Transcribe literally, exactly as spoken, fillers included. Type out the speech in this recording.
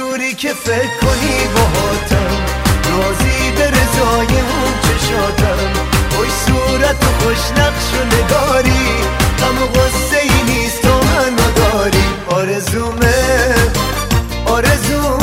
جوری که فکر کنی باهاتم، راضی به رضای اون چشاتم. خوش صورت و خوش نقش و نگاری، غم و غصه ای نیست تو منو داری. آرزومه آرزومه